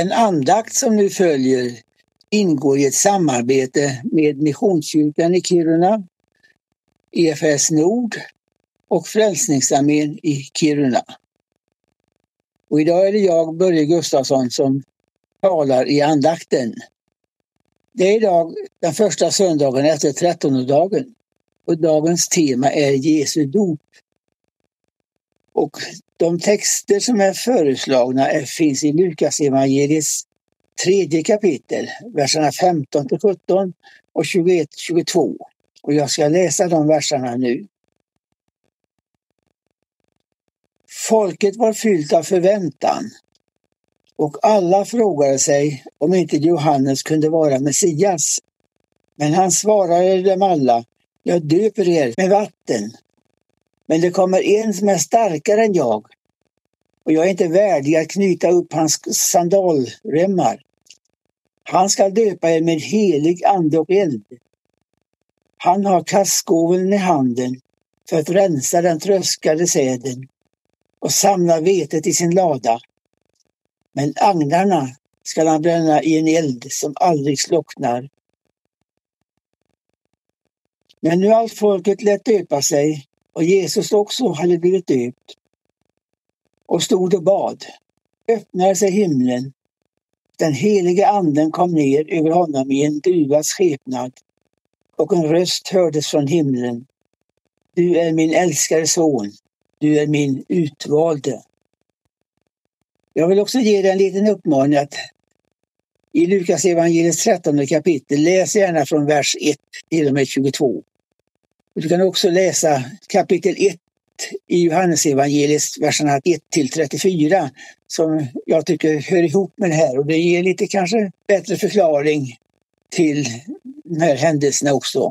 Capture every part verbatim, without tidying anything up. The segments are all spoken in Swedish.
Den andakt som nu följer ingår i ett samarbete med Missionskyrkan i Kiruna, E F S Nord och Frälsningsarmén i Kiruna. Och idag är det jag, Börje Gustafsson, som talar i andakten. Det är idag den första söndagen efter trettondagen och dagens tema är Jesu dop. Och de texter som är föreslagna är, finns i Lukas evangeliets tredje kapitel, verserna femton till sjutton och tjugoett till tjugotvå. Och jag ska läsa de verserna nu. Folket var fyllt av förväntan och alla frågade sig om inte Johannes kunde vara Messias. Men han svarade dem alla: jag döper er med vatten. Men det kommer en som är starkare än jag, och jag är inte värdig att knyta upp hans sandalremmar. Han ska döpa er med helig ande och eld. Han har kastskoveln i handen för att rensa den tröskade säden och samla vetet i sin lada. Men agnarna ska han bränna i en eld som aldrig slocknar. Men nu allt folket lät döpa sig, och Jesus också hade blivit döpt, och stod och bad, öppnade sig himlen. Den helige anden kom ner över honom i en duvas skepnad, och en röst hördes från himlen: du är min älskade son, du är min utvalde. Jag vill också ge dig en liten uppmaning att i Lukas evangeliets trettonde kapitel, läs gärna från vers ett till och med tjugotvå. Du kan också läsa kapitel ett i Johannes evangeliets verserna ett till trettiofyra, som jag tycker hör ihop med det här, och det ger lite kanske bättre förklaring till de här händelserna också.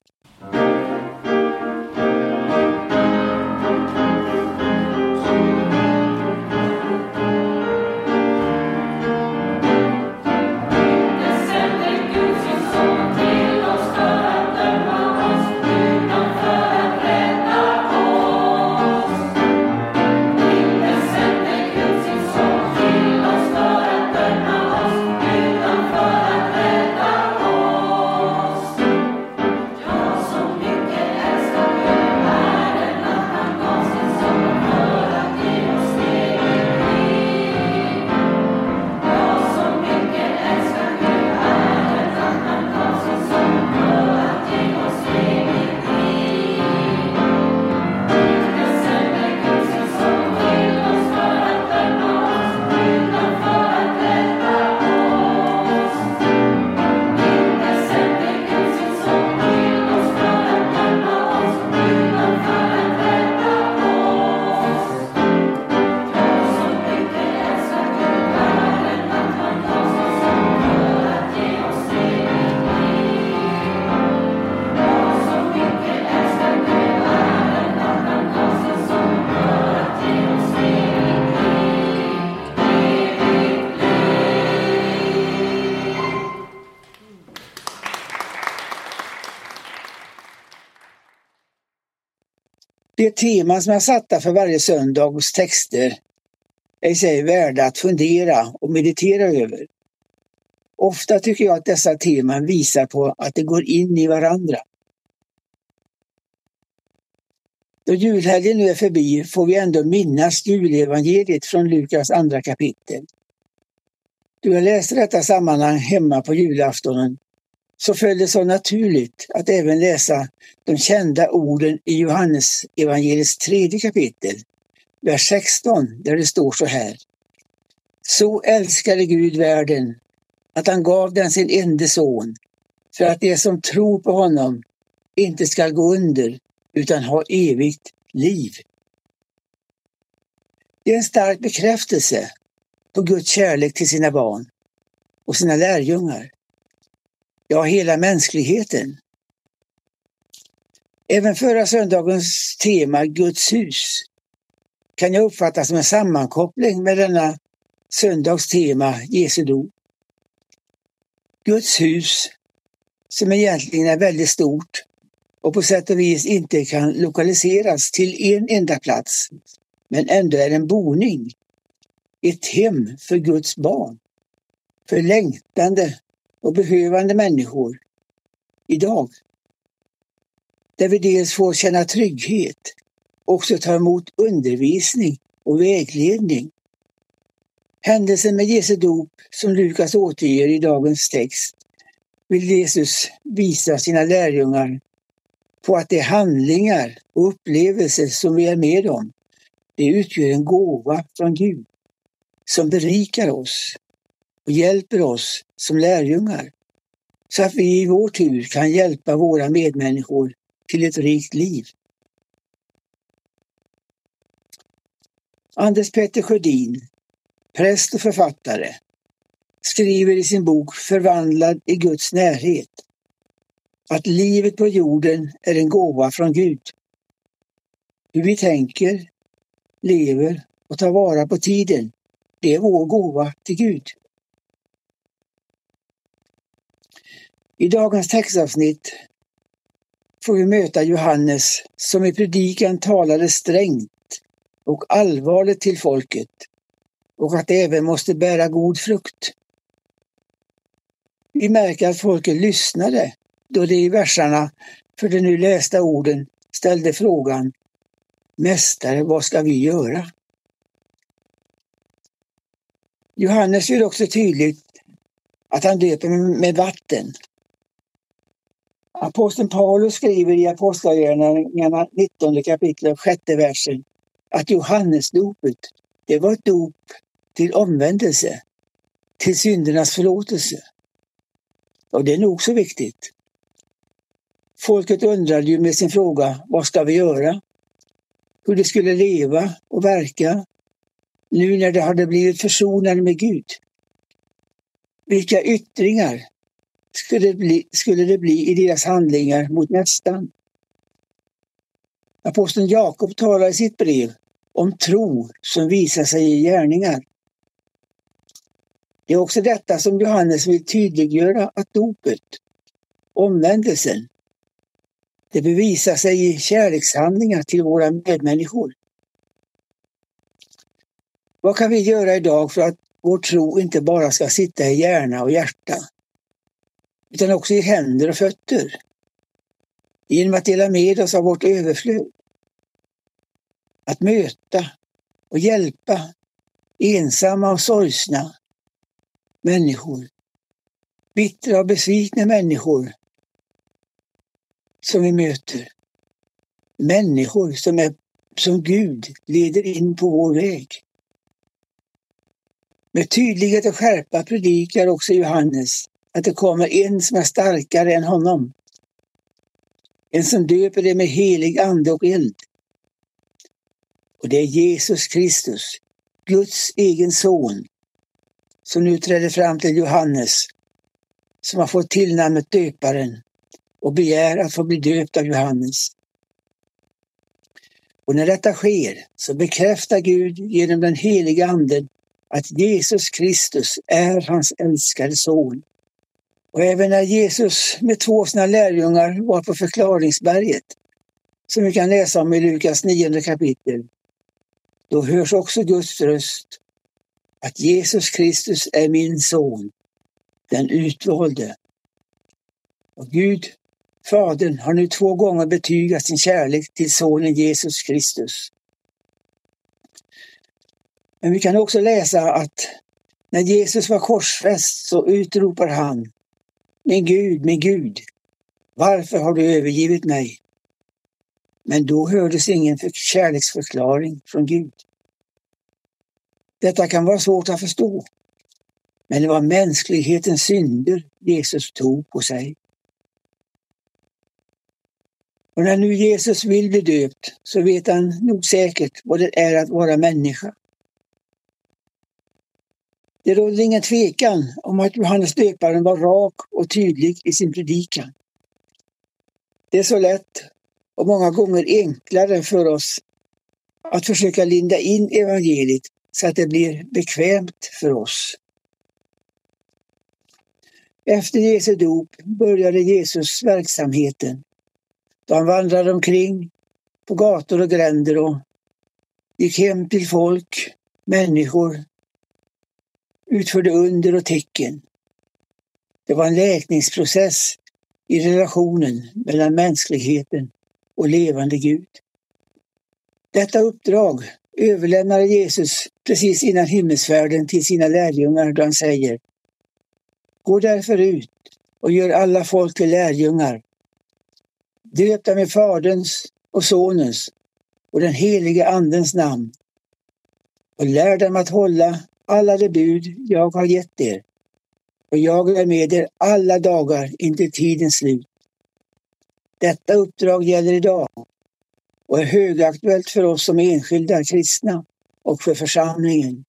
De teman som är satta för varje söndags texter är i sig värda att fundera och meditera över. Ofta tycker jag att dessa teman visar på att det går in i varandra. Då julhelgen nu är förbi får vi ändå minnas julevangeliet från Lukas andra kapitel. Då jag läste detta sammanhang hemma på julaftonen så föll det så naturligt att även läsa de kända orden i Johannes evangeliets tredje kapitel, vers sexton, där det står så här: så älskade Gud världen att han gav den sin enda son, för att de som tror på honom inte ska gå under utan ha evigt liv. Det är en stark bekräftelse på Guds kärlek till sina barn och sina lärjungar. Ja, hela mänskligheten. Även förra söndagens tema, Guds hus, kan jag uppfatta som en sammankoppling med denna söndags tema, Jesu dop. Guds hus, som egentligen är väldigt stort och på sätt och vis inte kan lokaliseras till en enda plats, men ändå är en boning, ett hem för Guds barn. för längtande och behövande människor idag. Där vi dels får känna trygghet och också ta emot undervisning och vägledning. Händelsen med Jesu dop som Lukas återger i dagens text vill Jesus visa sina lärjungar på att de handlingar och upplevelser som vi är med om, det utgör en gåva från Gud som berikar oss och hjälper oss som lärjungar så att vi i vår tur kan hjälpa våra medmänniskor till ett rikt liv. Anders Petter Sjödin, präst och författare, skriver i sin bok Förvandlad i Guds närhet att livet på jorden är en gåva från Gud. Hur vi tänker, lever och tar vara på tiden, det är vår gåva till Gud. I dagens textavsnitt får vi möta Johannes som i predikan talade strängt och allvarligt till folket och att det även måste bära god frukt. Vi märker att folket lyssnade då de i versarna för de nu lästa orden ställde frågan: Mästare, vad ska vi göra? Johannes gör också tydligt att han döper med vatten. Aposteln Paulus skriver i Apostlagärningarna nittonde kapitlet sjätte versen att Johannesdopet, det var ett dop till omvändelse, till syndernas förlåtelse. Och det är nog så viktigt. Folket undrade ju med sin fråga, vad ska vi göra? Hur de skulle leva och verka nu när de hade blivit försonade med Gud. Vilka yttringar skulle det bli, skulle det bli i deras handlingar mot nästan? Aposteln Jakob talar i sitt brev om tro som visar sig i gärningar. Det är också detta som Johannes vill tydliggöra, att dopet, omvändelsen, det bevisar sig i kärlekshandlingar till våra medmänniskor. Vad kan vi göra idag för att vår tro inte bara ska sitta i hjärna och hjärta, utan också i händer och fötter, genom att dela med oss av vårt överflöd? Att möta och hjälpa ensamma och sorgsna människor, bittra och besvikna människor som vi möter. Människor som, är, som Gud leder in på vår väg. Med tydlighet och skärpa predikar också Johannes att det kommer en som är starkare än honom. En som döper det med helig ande och eld. Och det är Jesus Kristus, Guds egen son, som nu träder fram till Johannes, som har fått tillnamnet döparen och begär att få bli döpt av Johannes. Och när detta sker så bekräftar Gud genom den heliga anden att Jesus Kristus är hans älskade son. Och även när Jesus med två av sina lärjungar var på förklaringsberget, som vi kan läsa om i Lukas nionde kapitel, då hörs också Guds röst att Jesus Kristus är min son, den utvalde. Och Gud, Fadern, har nu två gånger betygat sin kärlek till sonen Jesus Kristus. Men vi kan också läsa att när Jesus var korsfäst så utropar han: Min Gud, min Gud, varför har du övergivit mig? Men då hördes ingen kärleksförklaring från Gud. Detta kan vara svårt att förstå, men det var mänsklighetens synder Jesus tog på sig. Och när nu Jesus vill bli döpt så vet han nog säkert vad det är att vara människa. Det råder ingen tvekan om att Johannes döparen var rak och tydlig i sin predikan. Det är så lätt och många gånger enklare för oss att försöka linda in evangeliet så att det blir bekvämt för oss. Efter Jesu dop började Jesus verksamheten. Då han vandrade omkring på gator och gränder och gick hem till folk, människor, utförde under och tecken. Det var en läkningsprocess i relationen mellan mänskligheten och levande Gud. Detta uppdrag överlämnade Jesus precis innan himmelsfärden till sina lärjungar då han säger: Gå därför ut och gör alla folk till lärjungar. Döp dem i Faderns och Sonens och den helige Andens namn och lär dem att hålla alla de bud jag har gett er. Och jag är med er alla dagar intill tidens slut. Detta uppdrag gäller idag och är högaktuellt för oss som enskilda kristna och för församlingen.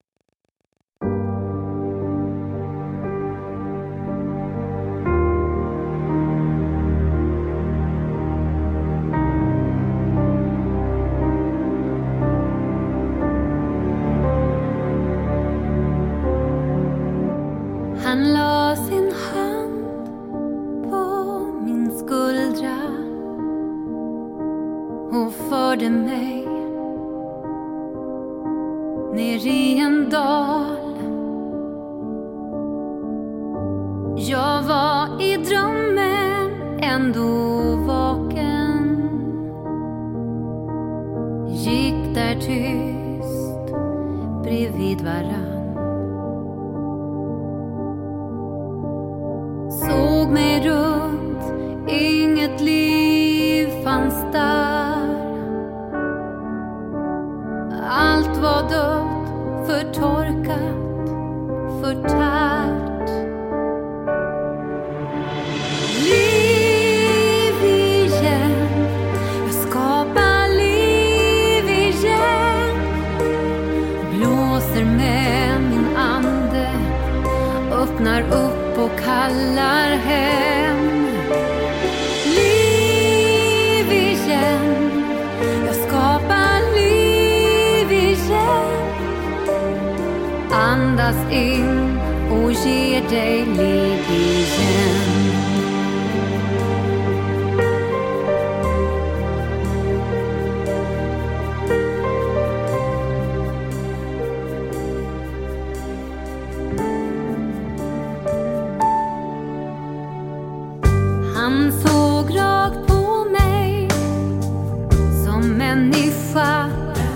Han la sin hand på min skuldra och förde mig ner i en dal. Jag var i drömmen ändå vaken, gick där tyst bredvid varann. Såg mig runt, inget liv fanns där. Allt var dött, förtorkat, förtärt. Liv igen, jag skapar liv igen. Blåser med min ande, öppnar upp och kallar hem. Liv igen, jag skapar liv igen. Andas in och ger dig liv igen. Han såg rakt på mig som människa.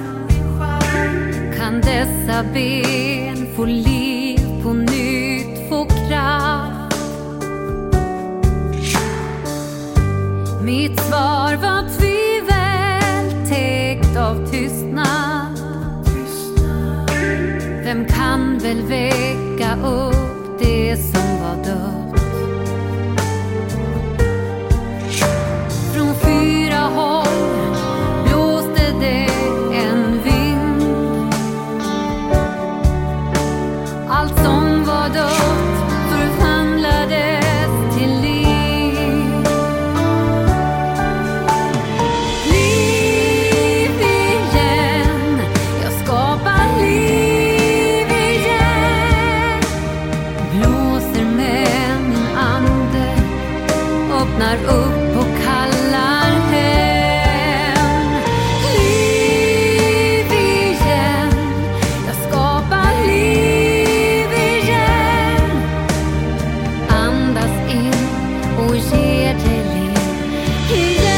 Kan dessa ben få liv på nytt, få kraft? Mitt svar var tvivel, täckt av tystnad. Vem kan väl väcka upp det som var dött? Från fyra håll blåste det en vind. Allt som var dött förvandlades till liv. Liv igen, jag skapar liv igen. Blåser med min ande, öppnar upp och kallar hem. Liv igen, jag skapar liv igen. Andas in och ger dig liv igen.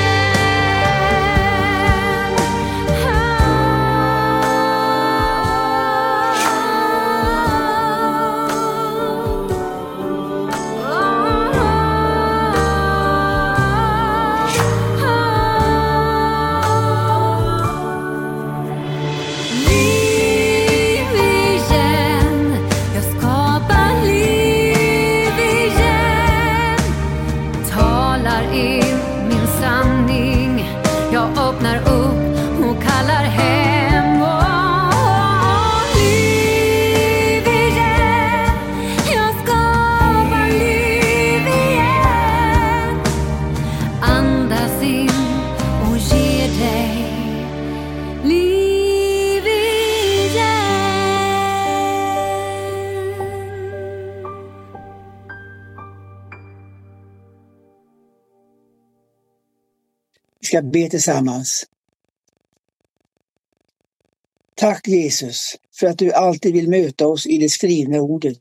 Liv igen, jag skapar liv igen. Talar in min sanning, jag öppnar upp och kallar hem. Åh, liv igen, jag skapar liv igen. Andas in och ger dig liv igen. Vi ska be tillsammans. Tack Jesus för att du alltid vill möta oss i det skrivna ordet.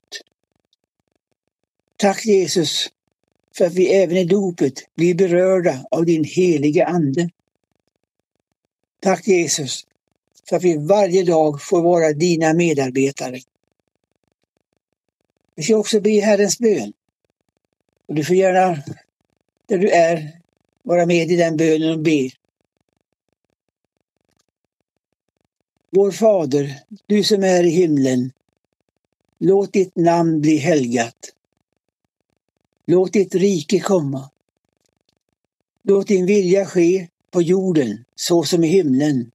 Tack Jesus för att vi även i dopet blir berörda av din heliga ande. Tack Jesus för att vi varje dag får vara dina medarbetare. Vi ska också be Herrens bön. Och du får gärna, där du är, vara med i den bönen och be. Vår Fader, du som är i himlen, låt ditt namn bli helgat. Låt ditt rike komma. Låt din vilja ske på jorden så som i himlen.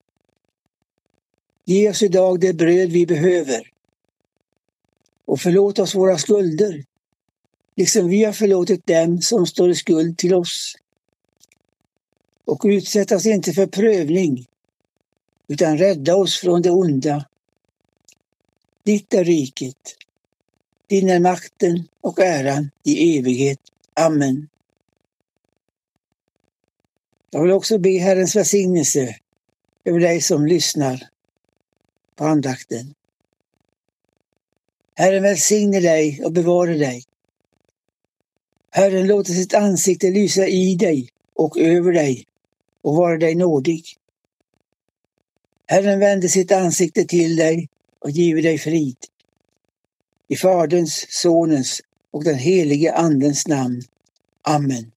Ge oss idag det bröd vi behöver. Och förlåt oss våra skulder, liksom vi har förlåtit dem som står i skuld till oss. Och utsätt oss inte för prövning, utan rädda oss från det onda. Ditt är riket, din är makten och äran i evighet. Amen. Jag vill också be Herrens välsignelse över dig som lyssnar på andakten. Herren välsigne dig och bevara dig. Herren låter sitt ansikte lysa i dig och över dig och vara dig nådig. Herren vänder sitt ansikte till dig och giver dig frid. I Faderns, Sonens och den helige Andens namn. Amen.